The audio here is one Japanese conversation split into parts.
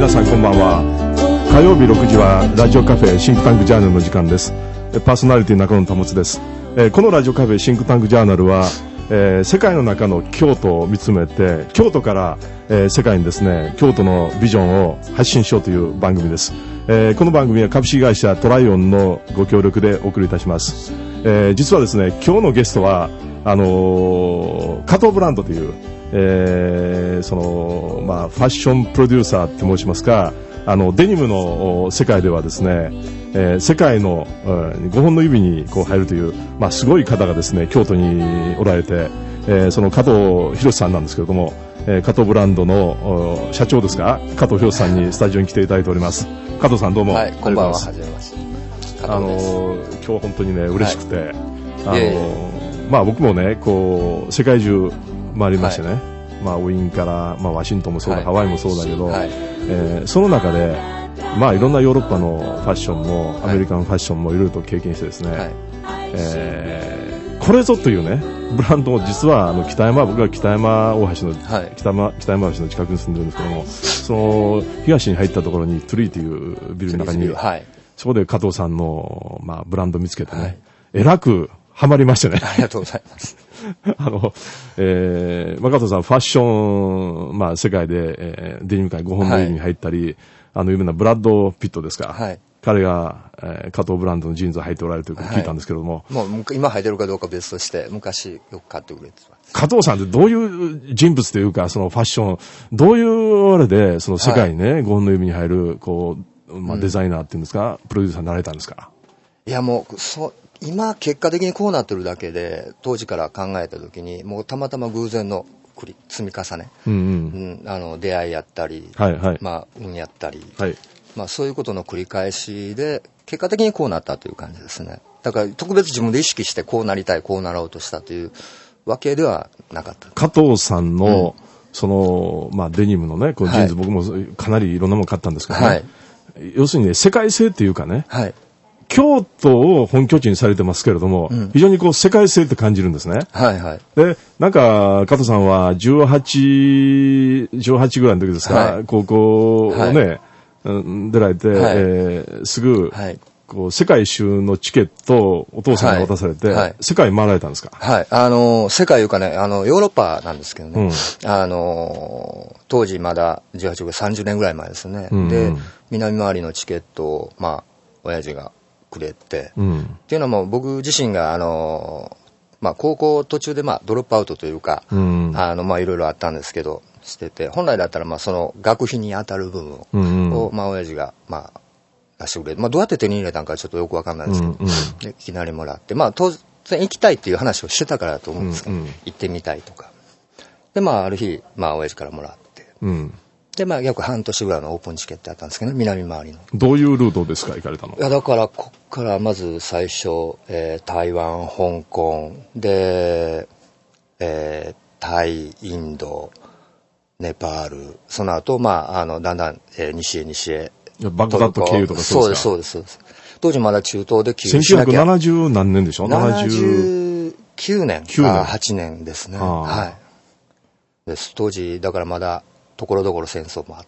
皆さんこんばんは。火曜日6時はラジオカフェシンクタンクジャーナルの時間です。パーソナリティ中野保です。このラジオカフェシンクタンクジャーナルは、世界の中の京都を見つめて、京都から、世界にですね、京都のビジョンを発信しようという番組です。この番組は株式会社トライオンのご協力でお送りいたします。実はですね、今日のゲストは加藤ブランドという、ファッションプロデューサーって申しますか、デニムの世界ではですね、世界の5本の指にこう入るという、すごい方がですね、京都におられて、その加藤博さんなんですけれども、加藤ブランドの社長ですか、加藤博さんにスタジオに来ていただいております。加藤さんどうも、 はい、こんばんは、はじめまして。 今日は本当にね、嬉しくて、僕もね、こう世界中回りましてね、ウィーンから、ワシントンもそうだ、ハワイもそうだけど、その中で、いろんなヨーロッパのファッションも、アメリカンファッションもいろいろと経験してですね、これぞというね、ブランドを実は僕は北山大橋の、北山橋の近くに住んでるんですけども、その東に入ったところにトゥリーというビルの中に、そこで加藤さんの、ブランドを見つけてね、えらくハマりましてね。 ありがとうございます。 加藤さん、ファッション、世界で、デニム界5本の指に入ったり、有名なブラッド・ピットですか。彼が、加藤ブランドのジーンズを履いておられるということを聞いたんですけれども。 もう今履いてるかどうか別として、昔よく買ってくれてます。 加藤さんってどういう人物というか、そのファッション、どういうあれで、その世界にね、5本の指に入る、こう、デザイナーっていうんですか、プロデューサーになられたんですか。 いやもう、今結果的にこうなってるだけで、当時から考えた時にもうたまたま偶然の積み重ね、出会いやったり、運やったり、そういうことの繰り返しで結果的にこうなったという感じですね。だから特別自分で意識してこうなりたい、こうなろうとしたというわけではなかった。 加藤さんの、そのデニムのね、このジーンズ、僕もかなりいろんなもの買ったんですけどね、要するにね、世界性っていうかね、京都を本拠地にされてますけれども、非常にこう世界性って感じるんですね。で、なんか加藤さんは18ぐらいの時ですか、高校をね、出られて、すぐ、こう世界一周のチケットをお父さんが渡されて、世界回られたんですか。 世界いうかね、ヨーロッパなんですけどね、当時まだ18ぐらい、30年ぐらい前ですね。で、南回りのチケットを親父がくれて、っていうのも僕自身が高校途中でドロップアウトというか、いろいろあったんですけどしてて、本来だったらその学費に当たる部分を、親父が出してくれて、どうやって手に入れたんかちょっとよくわかんないですけど、でいきなりもらって、当然行きたいっていう話をしてたからだと思うんですけど、行ってみたいとかで、ある日親父からもらって、で、約半年ぐらいのオープンチケットやったんですけどね、南回りの。 どういうルートですか、行かれたの？ いや、だから、こっからまず最初、台湾、香港、で、タイ、インド、ネパール、その後、だんだん、西へ。 バグダッド経由とかそうですか？ そうです。当時まだ中東で経由しなきゃ。1970何年でしょ？ 79年か8年ですね。です。当時、だからまだ、ところどころ戦争もあって。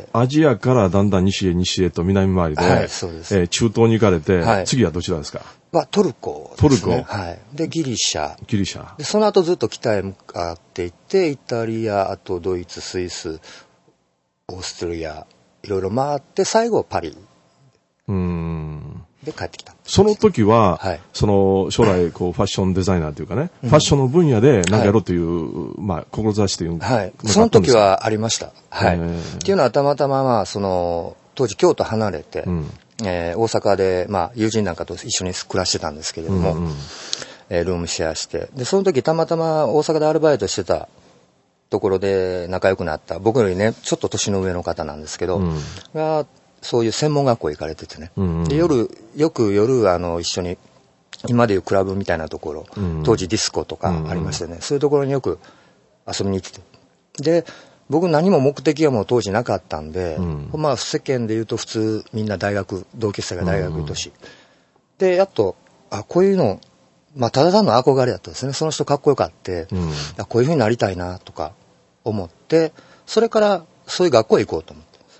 アジアからだんだん西へと南回りで、 そうです。 中東に行かれて、次はどちらですか？ トルコですね。で、ギリシャ。で、その後ずっと北へ向かっていって、イタリア、あとドイツ、スイス、オーストリア、いろいろ回って、最後パリ。で帰ってきた。 その時は、その将来こうファッションデザイナーというかね、ファッションの分野で何かやろうという、志というその時はありました。っていうのはたまたまその当時京都離れて、大阪で友人なんかと一緒に暮らしてたんですけれども、ルームシェアして、でその時たまたま大阪でアルバイトしてたところで仲良くなった僕よりねちょっと年の上の方なんですけど、がそういう専門学校行かれててね、でよく夜一緒に今でいうクラブみたいなところ、当時ディスコとかありましてね、そういうところによく遊びに行ってて、で僕何も目的はもう当時なかったんで、世間でいうと普通みんな同級生が大学行く年、でやっとこういうのただ単の憧れだったんですね。その人かっこよかって、こういう風になりたいなとか思って、それからそういう学校へ行こうと思って。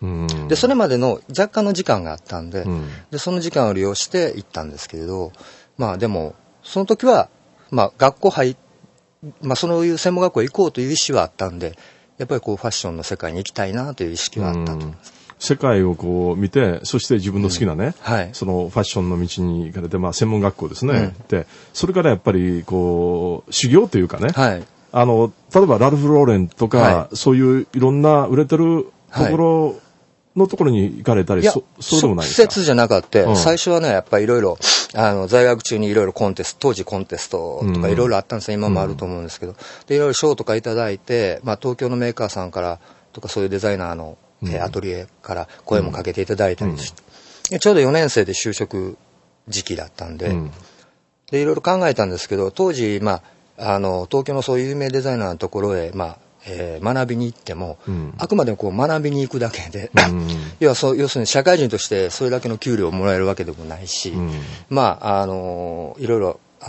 で、それまでの若干の時間があったんで、で、その時間を利用して行ったんですけれど、まあでも、その時は、まあ学校まあそういう専門学校へ行こうという意思はあったんで、やっぱりこうファッションの世界に行きたいなという意識はあったと思います。 世界をこう見て、そして自分の好きなね、そのファッションの道に行かれて、まあ専門学校ですね。で、それからやっぱりこう、修行というかね、例えばラルフ・ローレンとか、そういういろんな売れてるところのところに行かれたり、そうでもないですか？ 直接じゃなかった。最初はね、やっぱりいろいろ、在学中にいろいろ当時コンテストとかいろいろあったんですよ。今もあると思うんですけど。で、いろいろ賞とかいただいて、まあ東京のメーカーさんからとかそういうデザイナーのアトリエから声もかけていただいたりして、ちょうど4年生で就職時期だったんで、で、いろいろ考えたんですけど、当時、まあ、東京のそういう有名デザイナーのところへ、まあ、学びに行っても、あくまでもこう学びに行くだけで、要するに社会人としてそれだけの給料をもらえるわけでもないし、まあ、いろいろあって、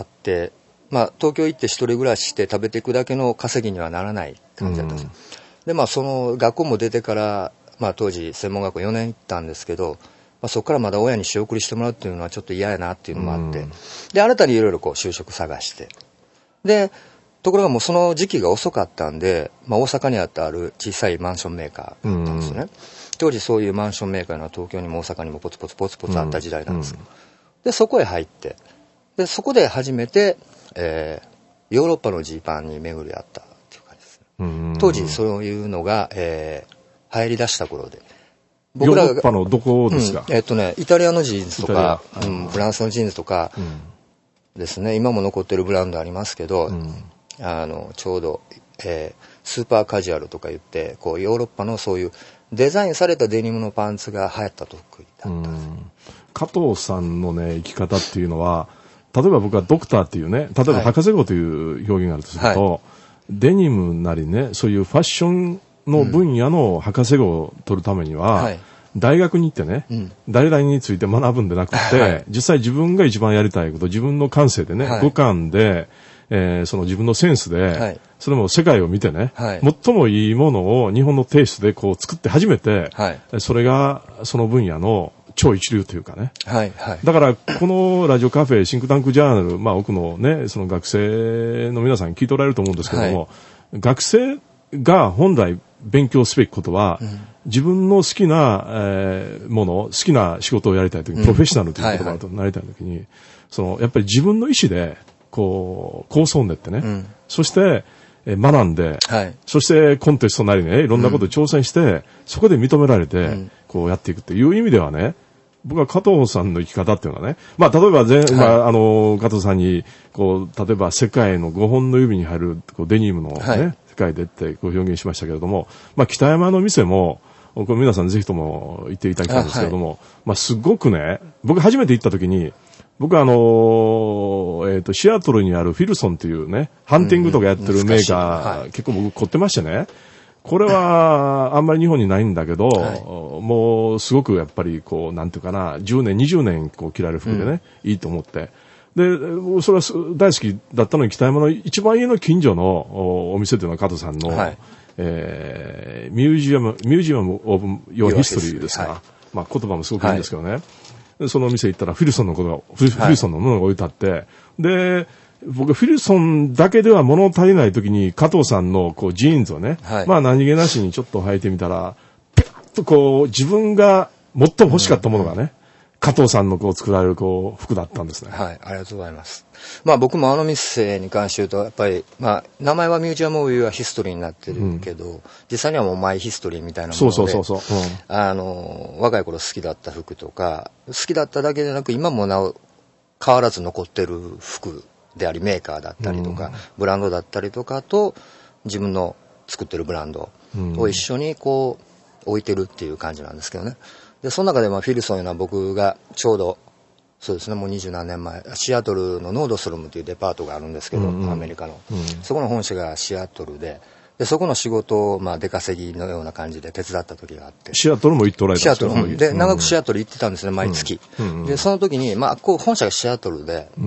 まあ、東京行って一人暮らしして食べていくだけの稼ぎにはならない感じだったんです。で、まあ、その学校も出てから、まあ、当時専門学校4年行ったんですけど、まあ、そこからまだ親に仕送りしてもらうっていうのはちょっと嫌やなっていうのもあって、で、新たにいろいろこう就職探して、で、ところがもうその時期が遅かったんで、まあ、大阪にある小さいマンションメーカーだったんですよね。当時そういうマンションメーカーの東京にも大阪にもポツポツあった時代なんです。で、そこへ入って、で、そこで初めて、ヨーロッパのジーパンに巡り合ったっていう感じですね。当時そういうのが、流行り出した頃で。 ヨーロッパのどこですか？ イタリアのジーンズとか、フランスのジーンズとかですね、今も残ってるブランドありますけど、ちょうど、スーパーカジュアルとか言って、こうヨーロッパのそういうデザインされたデニムのパンツが流行った時だったんです。 加藤さんのね、生き方っていうのは、例えば僕はドクターっていうね、例えば博士号という表現があるとすると、デニムなりね、そういうファッションの分野の博士号を取るためには、大学に行ってね、誰々について学ぶんでなくて、実際自分が一番やりたいこと、自分の感性でね、五感で、その自分のセンスで、それも世界を見てね、最もいいものを日本のテイストでこう作って初めて、それがその分野の超一流というかね。だから、このラジオカフェ、シンクタンクジャーナル、まあ奥のね、その学生の皆さん聞いておられると思うんですけども、学生が本来勉強すべきことは、自分の好きな、もの、好きな仕事をやりたいとき、プロフェッショナルという言葉となりたいときに、やっぱり自分の意思で、構想練ってね、そして、学んで、そしてコンテストなりね、いろんなことに挑戦して、そこで認められて、こうやっていくっていう意味ではね、僕は加藤さんの生き方っていうのはね、まあ、例えば加藤さんに、例えば世界の5本の指に入る、デニムのね、世界でってこう表現しましたけれども、まあ、北山の店も、これ皆さんぜひとも行っていただきたいんですけれども、まあ、すごくね、僕初めて行った時に、僕はシアトルにあるフィルソンというね、ハンティングとかやってるメーカー、結構僕凝ってましてね、これはあんまり日本にないんだけど、もうすごくやっぱりなんていうかな、10年、20年着られる服でね、いいと思って。で、それは大好きだったのに北山の一番家の近所のお店というのは加藤さんの、ミュージアムオブヨーヒストリーですから、まあ言葉もすごくいいんですけどね。そのお店行ったらフィルソンのものが置いてあって、で、僕フィルソンだけでは物足りない時に加藤さんのジーンズをね、まあ何気なしにちょっと履いてみたら、ピャッと自分が最も欲しかったものがね、加藤さんの作られる服だったんですね。 はい、ありがとうございます。まあ僕も店に関して言うと、やっぱり、まあ名前はミュージアム・オブ・ユア・ヒストリーになってるけど、実際にはもうマイ・ヒストリーみたいなもので、若い頃好きだった服とか、好きだっただけでなく、今もなお変わらず残ってる服であり、メーカーだったりとか、ブランドだったりとかと、自分の作ってるブランドを一緒に置いてるっていう感じなんですけどね。で、その中でフィルソンいうのは僕がちょうど、そうですね、もう20何年前、シアトルのノードストロムというデパートがあるんですけど、アメリカの。そこの本社がシアトルで、そこの仕事を、まあ、出稼ぎのような感じで手伝った時があって。 シアトルも行っておられたんですか？ シアトルで、長くシアトル行ってたんですね、毎月。で、その時に、まあ、本社がシアトルで、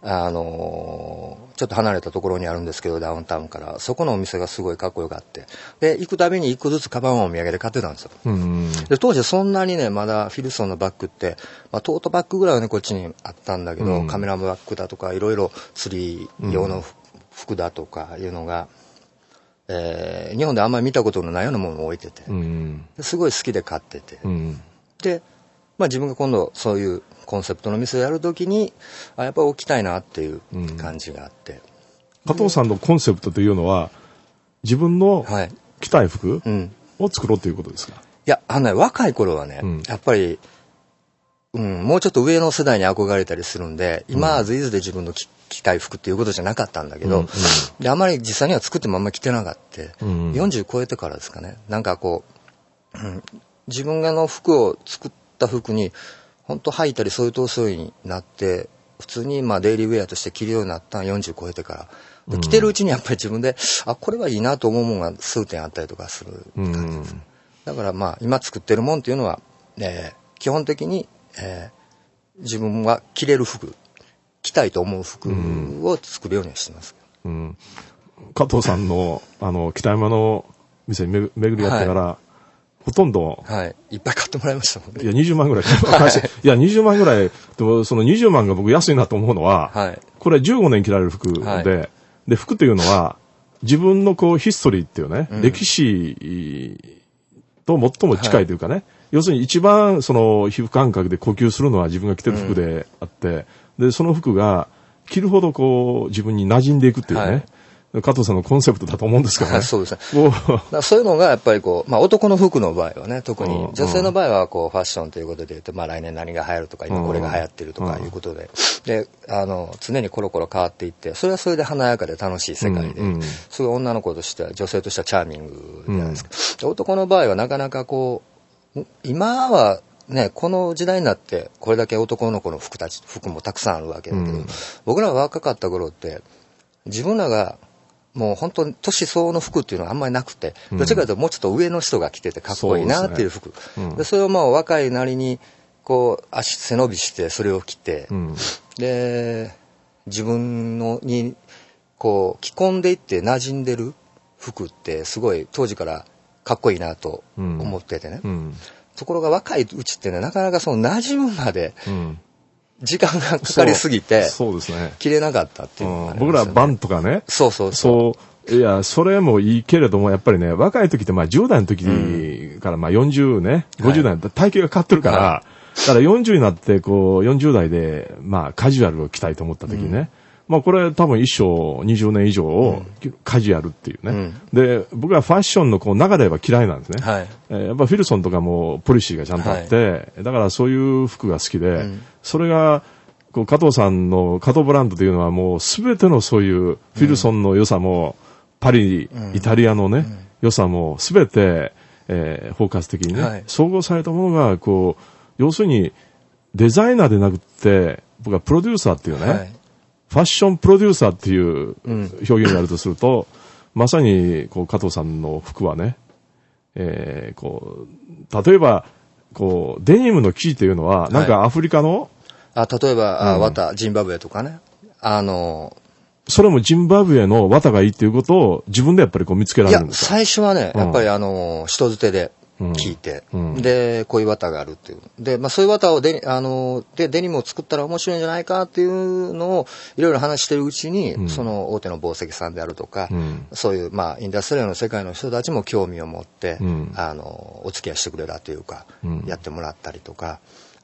ちょっと離れたところにあるんですけど、ダウンタウンから。そこのお店がすごいかっこよかって。で、行くたびに一個ずつカバンをお土産で買ってたんですよ。で、当時そんなにね、まだフィルソンのバッグって、まあ、トートバッグぐらいはね、こっちにあったんだけど、カメラバッグだとか、いろいろ釣り用の服だとかいうのが、日本であんまり見たことのないようなものを置いてて、すごい好きで買ってて。で、まあ自分が今度そういうコンセプトの店をやるときに、やっぱり置きたいなっていう感じがあって。 加藤さんのコンセプトというのは、自分の着たい服を作ろうということですか？ いや、若い頃はね、やっぱり、もうちょっと上の世代に憧れたりするんで、今はズイズで自分の着たい服っていうことじゃなかったんだけど、であんまり実際には作ってもあんまり着てなかった。40超えてからですかね。なんかこう、自分の服を作った服に、本当履いたりそういう装いになって、普通にまあデイリーウェアとして着るようになったのは40超えてから。で着てるうちにやっぱり自分で、これはいいなと思うものが数点あったりとかする感じです。だからまあ今作ってるもんっていうのは、基本的に、自分が着れる服、着たいと思う服を作るようにはしてます。 加藤さんの北山の店に巡り合ってから、ほとんど、 いっぱい買ってもらいましたもんね。 いや、20万ぐらい。いや、20万ぐらい、でもその20万が僕安いなと思うのは、これ15年着られる服で、で、服というのは、自分のこう、ヒストリーっていうね、歴史と最も近いというかね、要するに一番その皮膚感覚で呼吸するのは自分が着てる服であって、で、その服が着るほどこう、自分に馴染んでいくっていうね、加藤さんのコンセプトだと思うんですけどね。 そうですね。そういうのがやっぱりこう、まあ男の服の場合はね、特に女性の場合はこうファッションということで言うと、まあ来年何が流行るとか、今これが流行ってるとかいうことで、で、常にコロコロ変わっていって、それはそれで華やかで楽しい世界で、すごい女の子としては、女性としてはチャーミングじゃないですか。男の場合はなかなかこう、今はね、この時代になってこれだけ男の子の服もたくさんあるわけだけど、僕らが若かった頃って、自分らがもう本当に年相応の服っていうのはあんまりなくて、どちらかというともうちょっと上の人が着ててかっこいいなっていう服。で、それをまあ若いなりに、こう、背伸びしてそれを着て、で、自分に、こう、着込んでいって馴染んでる服ってすごい当時からかっこいいなと思っててね。ところが若いうちってね、なかなかその馴染むまで、時間がかかりすぎて、 そうですね。 着れなかったっていうのが、 僕らバンとかね。いや、それもいいけれども、やっぱりね、若い時ってまあ10代の時からまあ40ね、50代、体型が変わってるから、だから40になってこう40代でまあカジュアルを着たいと思った時にね、まあこれ多分一生20年以上をカジュアルっていうね。で、僕はファッションのこう流れは嫌いなんですね。やっぱフィルソンとかもポリシーがちゃんとあって、だからそういう服が好きで、それが、こう加藤さんの加藤ブランドというのはもうすべてのそういうフィルソンの良さも、パリ、イタリアのね、良さもすべて、包括的にね、総合されたものが、こう、要するにデザイナーでなくって、僕はプロデューサーっていうね、ファッションプロデューサーっていう表現になるとすると、まさにこう加藤さんの服はね、こう例えばこうデニムの生地というのはなんかアフリカの、 例えば、ジンバブエとかね、 それもジンバブエの綿がいいっていうことを自分でやっぱりこう見つけられるんですか？ いや、最初はね、やっぱり人づてで聞いて、で、こういう綿があるっていう。で、まあそういう綿をデニムを作ったら面白いんじゃないかっていうのをいろいろ話してるうちに、その大手の紡績さんであるとか、そういうまあインダストリアルの世界の人たちも興味を持って、お付き合いしてくれたというか、やってもらったりとか、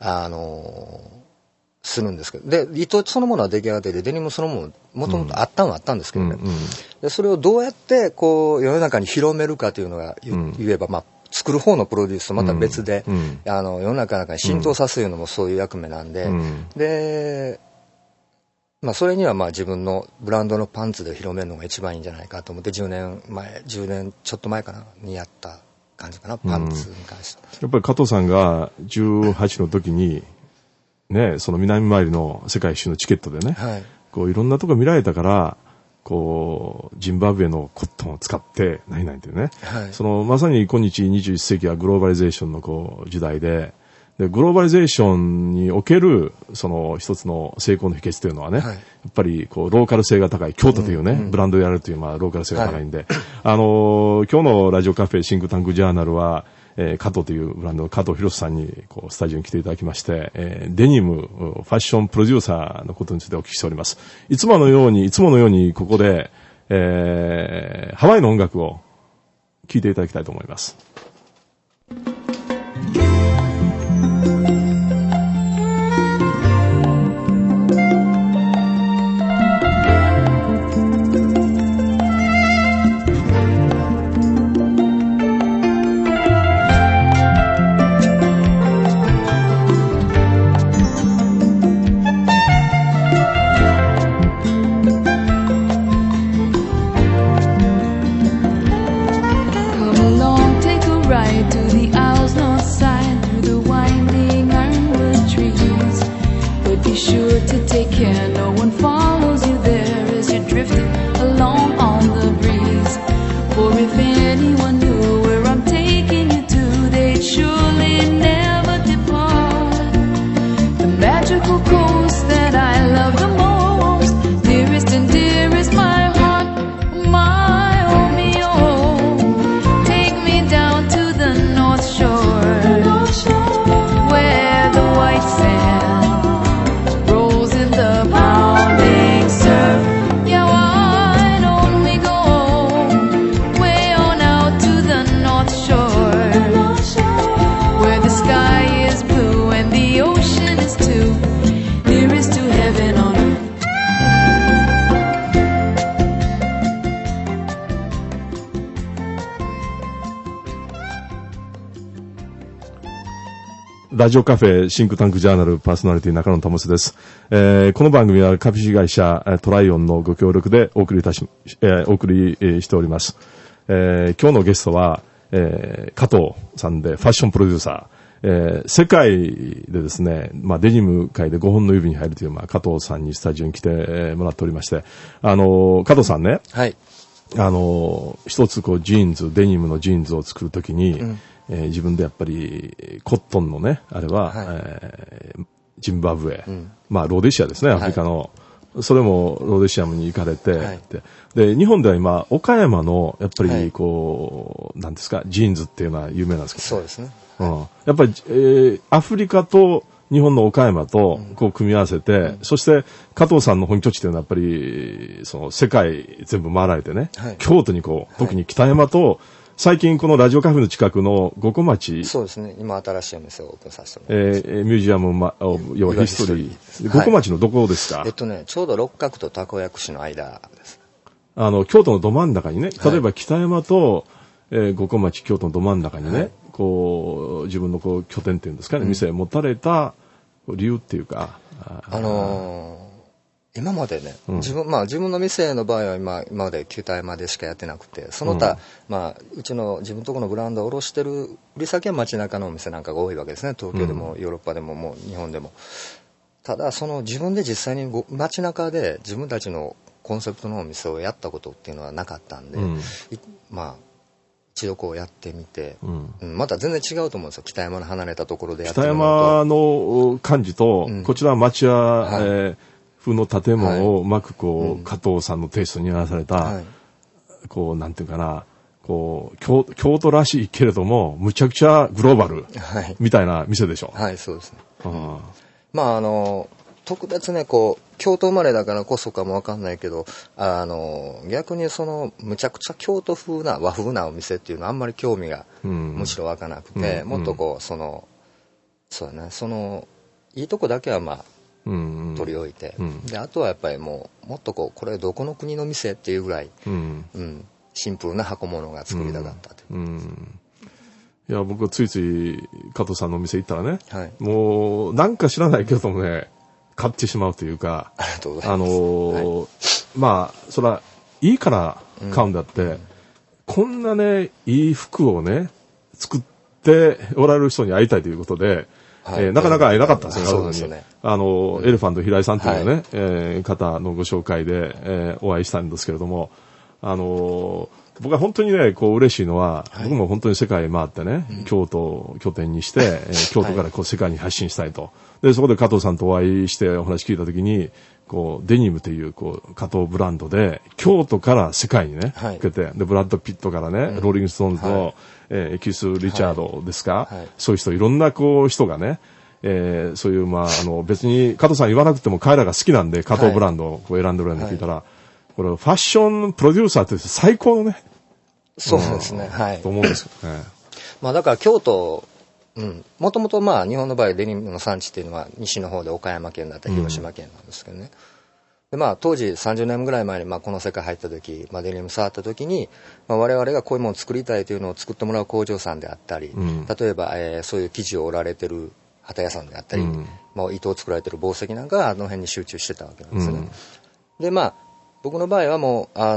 するんですけど、で、糸そのものは出来上がっていて、デニムそのもの、もともとあったんですけどね。で、それをどうやって、こう、世の中に広めるかというのが言えば、まあ、作る方のプロデュースとまた別で、世の中に浸透させるのもそういう役目なんで、で、まあ、それにはまあ自分のブランドのパンツで広めるのが一番いいんじゃないかと思って、10年ちょっと前かな、にやった感じかな、パンツに関して。 やっぱり加藤さんが18の時に、ね、その南回りの世界一周のチケットでね、こういろんなとこ見られたから、こう、ジンバブエのコットンを使って、何々っていうね、そのまさに今日21世紀はグローバリゼーションのこう時代で、 で、グローバリゼーションにおける、その一つの成功の秘訣というのはね、はい、やっぱりこう、ローカル性が高い、京都というね、ブランドでやるという、まあ、ローカル性が高いんで、はい、今日のラジオカフェシンクタンクジャーナルは、加藤というブランドの加藤博さんに、こう、スタジオに来ていただきまして、デニム、ファッションプロデューサーのことについてお聞きしております。いつものように、ここで、ハワイの音楽を聴いていただきたいと思います。ラジオカフェシンクタンクジャーナルパーソナリティ中野保です。この番組は株式会社トライオンのご協力でお送りしております。今日のゲストは、加藤さんでファッションプロデューサー。世界でですね、まあ、デニム界で5本の指に入るという、まあ、加藤さんにスタジオに来てもらっておりまして、加藤さんね、はい。一つこうジーンズ、デニムのジーンズを作るときに、自分でやっぱりコットンのね、あれは、はい、ジンバブエ、まあローデシアですね、アフリカの。はい、それもローデシアムに行かれて、はい、で、日本では今、岡山の、やっぱりこう、なんですか、ジーンズっていうのは有名なんですけど、 そうですね。 やっぱり、アフリカと日本の岡山とこう組み合わせて、そして加藤さんの本拠地というのはやっぱり、その世界全部回られてね、はい、京都にこう、特に北山と、最近このラジオカフェの近くの五個町。 そうですね。今新しいお店をオープンさせてもらいます。 ミュージアム、要はヒストリー。五個町のどこですか？ ちょうど六角とたこ薬師の間です。 京都のど真ん中にね、例えば北山と、五個町、京都のど真ん中にね、はい、こう、自分のこう拠点っていうんですかね、店を持たれた理由っていうか。 今までね、自分の店の場合は今まで北山でしかやってなくて、その他、うちの自分のところのブランドを卸してる売り先は街中のお店なんかが多いわけですね。東京でもヨーロッパでももう日本でも。ただ、自分で実際に街中で自分たちのコンセプトのお店をやったことっていうのはなかったんで、一度こうやってみて、また全然違うと思うんですよ。北山の離れたところでやってみるのと。 北山の感じと、こちらは町屋、風の建物をうまくこう、加藤さんのテイストに合わされた、こう、なんていうかな、こう、京都らしいけれども、むちゃくちゃグローバル、みたいな店でしょ。 はい、そうですね。特別ね、こう、京都生まれだからこそかもわかんないけど、逆にむちゃくちゃ京都風な、和風なお店っていうのはあんまり興味が、むしろ湧かなくて、もっとこう、そうだね、いいとこだけは取り置いて、であとはやっぱりもっとこれどこの国の店っていうぐらい、シンプルな箱物が作りたかったと。 いや、僕はついつい加藤さんのお店行ったらね、はい、もうなんか知らないけどもね、買ってしまうというか、 ありがとうございます。 それはいいから買うんだって、こんなね、いい服をね、作っておられる人に会いたいということで、なかなか会えなかったんですよ、 そうですね。 エレファント平井さんというね、方のご紹介で、お会いしたんですけれども、 僕は本当にね、こう嬉しいのは、僕も本当に世界回ってね、京都を拠点にして、京都からこう世界に発信したいと。で、そこで加藤さんとお会いしてお話聞いたときに、こう、デニムという、こう、加藤ブランドで、京都から世界にね、向けて、で、ブラッド・ピットからね、ローリング・ストーンズの、エキス・リチャードですか、そういう人、いろんなこう、人がね、そういう、まあ、別に、加藤さん言わなくても彼らが好きなんで、加藤ブランドをこう選んでるんで聞いたら、これ、ファッションプロデューサーとして最高のね、 そうですね、はい。 と思うんですよね。 まあ、だから京都、もともとまあ日本の場合デニムの産地っていうのは西の方で岡山県だったり広島県なんですけどね。でまあ当時30年ぐらい前にまあこの世界入った時、まあ、デニム触った時に、まあ、我々がこういうものを作りたいというのを作ってもらう工場さんであったり、例えば、そういう生地を織られてる旗屋さんであったり、まあ、糸を作られてる紡績なんかがあの辺に集中してたわけなんですね。でまあ僕の場合はもう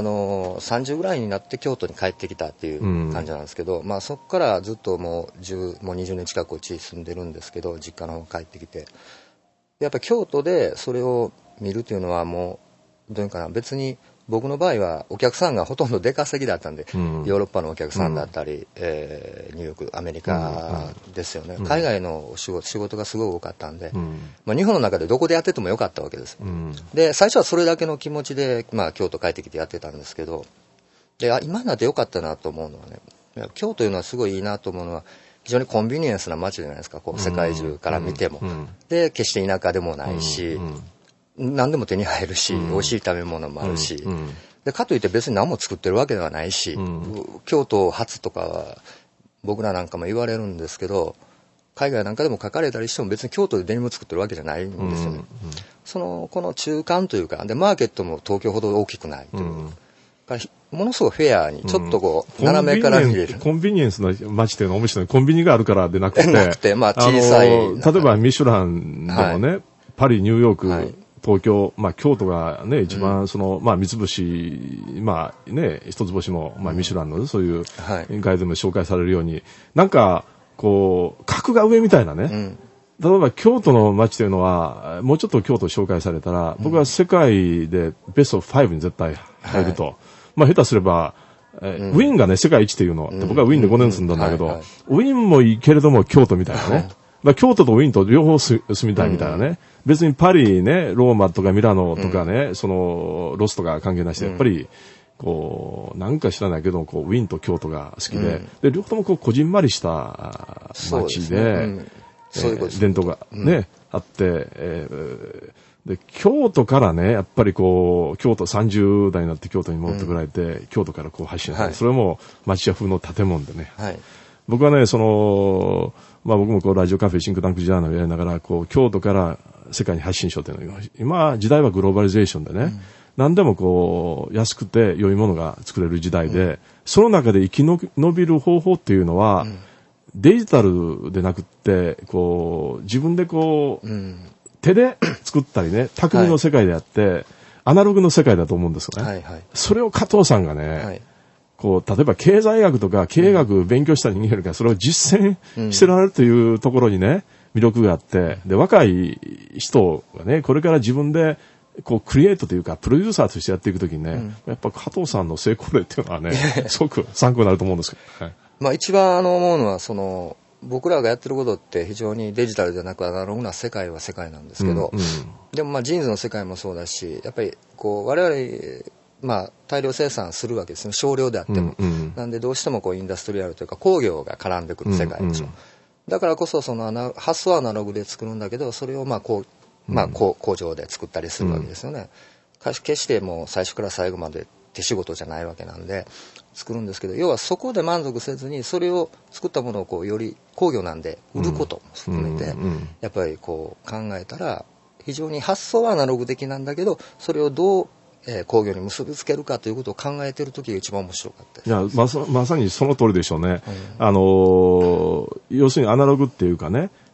30ぐらいになって京都に帰ってきたっていう感じなんですけど、まあそこからずっともう20年近くこっち住んでるんですけど、実家の方帰ってきて、やっぱ京都でそれを見るというのはもうどういうかな、別に僕の場合はお客さんがほとんど出稼ぎだったんで、ヨーロッパのお客さんだったり、ニューヨーク、アメリカですよね、海外の仕事がすごい多かったんで、まあ、日本の中でどこでやっててもよかったわけです、で最初はそれだけの気持ちで、まあ、京都帰ってきてやってたんですけど、で今になってよかったなと思うのはね、京というのはすごいいいなと思うのは非常にコンビニエンスな街じゃないですか、こう世界中から見ても、で決して田舎でもないし、何でも手に入るし、美味しい食べ物もあるし、でかといって別に何も作ってるわけではないし、京都発とかは僕らなんかも言われるんですけど、海外なんかでも書かれたりしても別に京都でデニム作ってるわけじゃないんですよね。この中間というかで、マーケットも東京ほど大きくないという、ものすごいフェアにちょっとこう、斜めから見れるコンビニエンスの街っていうのは面白い。コンビニがあるからでなくて、 まあ小さい例えばミシュランでもね、パリ、ニューヨーク、東京、まあ、京都がね、一番まあ、三つ星、まあ、ね、一つ星の、まあ、ミシュランの、そういう、ガイドでも紹介されるように、なんか、こう、格が上みたいなね、例えば京都の街というのは、もうちょっと京都紹介されたら、僕は世界でベスト5に絶対入ると。まあ、下手すれば、ウィーンがね、世界一っていうの、僕はウィーンで5年住んだんだけど、ウィーンもいいけれども京都みたいなね。京都とウィーンと両方住みたいみたいなね。別にパリね、ローマとかミラノとかね、ロスとか関係なしで、やっぱり、こう、なんか知らないけど、こう、ウィーンと京都が好きで、で、両方ともこう、こじんまりした街で、伝統がね、あって、で、京都からね、やっぱりこう、京都30代になって京都に戻ってこられて、京都からこう発信されて、それも町屋風の建物でね、僕はね、まあ僕もこうラジオカフェシンクタンクジャーナルをやりながら、こう京都から世界に発信しようというのが、今時代はグローバリゼーションでね、何でもこう安くて良いものが作れる時代で、その中で生き延びる方法っていうのは、デジタルでなくって、こう自分でこう、手で作ったりね、匠の世界であって、アナログの世界だと思うんですよね。それを加藤さんがね、こう、例えば経済学とか経営学勉強した人間よりか、それを実践してられるというところにね、魅力があって、で、若い人がね、これから自分で、こう、クリエイトというか、プロデューサーとしてやっていくときにね、やっぱ加藤さんの成功例っていうのはね、すごく参考になると思うんですけど。 まあ一番思うのは、僕らがやってることって非常にデジタルじゃなくアナログな世界は世界なんですけど、でもまあジーンズの世界もそうだし、やっぱりこう、我々、まあ、大量生産するわけですね、少量であっても。なんでどうしてもこうインダストリアルというか工業が絡んでくる世界でしょ。だからこそ発想はアナログで作るんだけど、それをまあ工場で作ったりするわけですよね。決してもう最初から最後まで手仕事じゃないわけなんで作るんですけど、要はそこで満足せずにそれを作ったものをこうより工業なんで売ることも含めてやっぱりこう考えたら、非常に発想はアナログ的なんだけど、それをどう工業に結びつけるかということを考えている時が一番面白かったです。 いや、まさにその通りでしょうね。要するにアナログっていうかね、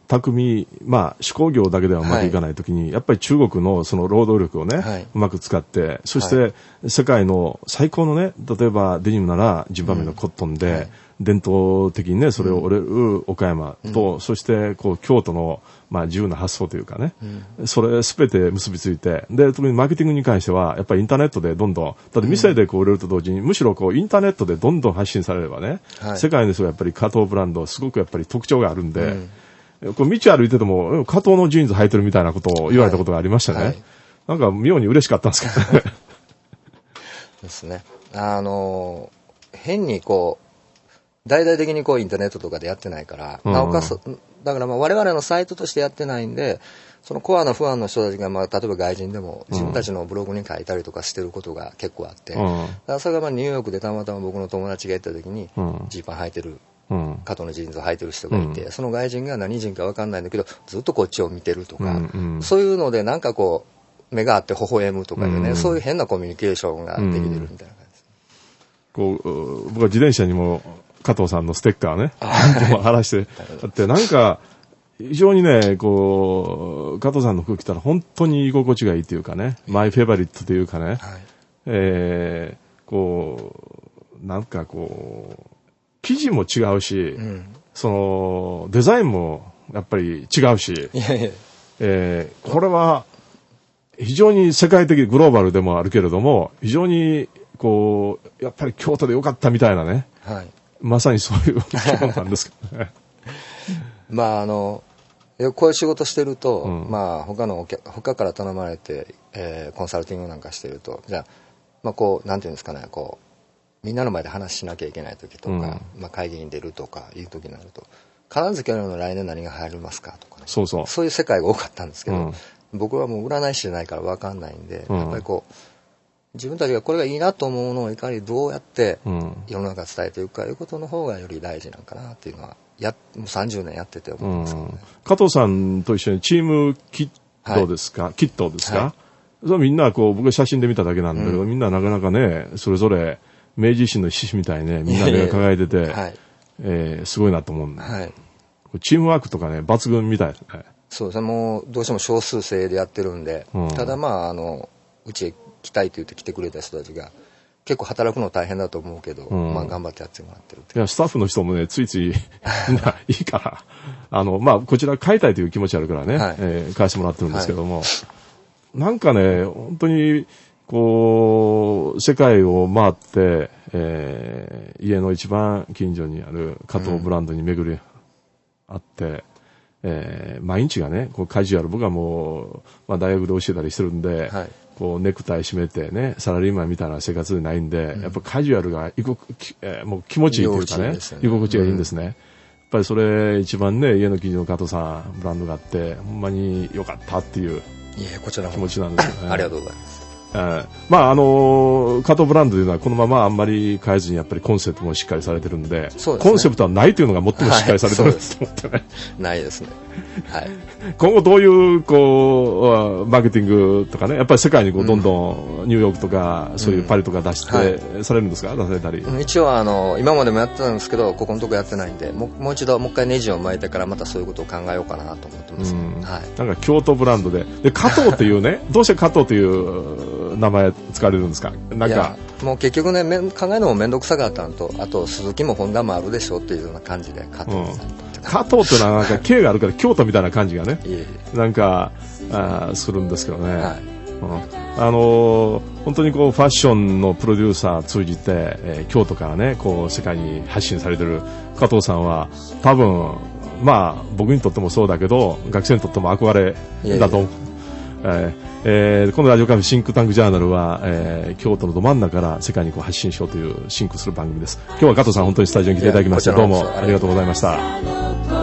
巧み、手工業だけではうまくいかないときに、やっぱり中国のその労働力をね、うまく使って、そして世界の最高のね、例えばデニムならジンバブエのコットンで、伝統的にね、それを織れる岡山と、そして京都の自由な発想というかね、それすべて結びついて、で、特にマーケティングに関しては、やっぱりインターネットでどんどん、だって店で売れると同時に、むしろインターネットでどんどん発信されればね、世界の人がやっぱり加藤ブランド、すごくやっぱり特徴があるんで、道歩いてても、加藤のジーンズ履いてるみたいなことを言われたことがありましたね。なんか妙に嬉しかったんですけどね。 ですね。変に大々的にインターネットとかでやってないから、だから我々のサイトとしてやってないんで、そのコアなファンの人たちが、例えば外人でも自分たちのブログに書いたりとかしてることが結構あって、だからそれがニューヨークでたまたま僕の友達が行った時に、ジーパン履いてる、加藤のジーンズを履いてる人がいて、その外人が何人か分かんないんだけど、ずっとこっちを見てるとか、そういうのでなんか目があって微笑むとかいうね、そういう変なコミュニケーションができてるみたいな感じです。 僕は自転車にも、加藤さんのステッカーね、貼らしてあって、なんか、非常にね、加藤さんの服着たら本当に居心地がいいというかね、マイフェイバリットというかね、なんか生地も違うし、デザインもやっぱり違うし、これは非常に世界的グローバルでもあるけれども、非常にやっぱり京都でよかったみたいなね、まさにそういう気分なんですけどね。 こういう仕事してると、他から頼まれて、コンサルティングなんかしてると、じゃあ、なんていうんですかね、みんなの前で話しなきゃいけない時とか、会議に出るとかいう時になると、必ず今日の来年何が入りますかとかね、そういう世界が多かったんですけど、僕はもう占い師じゃないから分かんないんで、やっぱり自分たちがこれがいいなと思うのをいかにどうやって世の中伝えていくかいうことの方がより大事なんかなっていうのはもう30年やってて思ってますけどね。 加藤さんと一緒にチームキットですか、キットですか、それみんな僕は写真で見ただけなんだけど、みんななかなかね、それぞれ明治維新の志みたいね、みんなで輝いてて、すごいなと思うんで、チームワークとかね、抜群みたいですね。 そうですね、もうどうしても少数制でやってるんで、ただうちへ来たいと言って来てくれた人たちが結構働くの大変だと思うけど、頑張ってやってもらってるって。 いや、スタッフの人もね、ついついみんないいから、こちら買いたいという気持ちあるからね、買わしてもらってるんですけども、なんかね、本当に世界を回って、家の一番近所にある加藤ブランドに巡りあって、毎日がね、カジュアル、僕はもう、大学で教えたりしてるんで、ネクタイ締めてね、サラリーマンみたいな生活でないんで、やっぱカジュアルがもう気持ちいいというかね、居心地がいいんですね。やっぱりそれ一番ね、家の近所の加藤さん、ブランドがあって、ほんまに良かったっていう気持ちなんですよね。 ありがとうございます。 加藤ブランドというのはこのままあんまり変えずにやっぱりコンセプトもしっかりされてるんで、コンセプトはないというのが最もしっかりされてると思ってね。 ないですね。 今後どういうマーケティングとかね、やっぱり世界にどんどんニューヨークとかそういうパリとか出してされるんですか、出されたり。 一応今までもやってたんですけど、ここのとこやってないんで、もう一回ネジを巻いてからまたそういうことを考えようかなと思ってます。 なんか京都ブランドで加藤っていうね、どうして加藤という名前使われるんですか。なんかもう結局ね、考えるのも面倒くさかったのと、あと鈴木もホンダもあるでしょっていうような感じで加藤さん加藤っていうのはなんか K があるから京都みたいな感じがねなんかするんですけどね、本当にファッションのプロデューサー通じて、京都からね世界に発信されてる加藤さんは多分僕にとってもそうだけど学生にとっても憧れだと思う。このラジオカフェシンクタンクジャーナルは、京都のど真ん中から世界に発信しようというシンクする番組です。今日は加藤さん本当にスタジオに来ていただきましてどうもありがとうございました。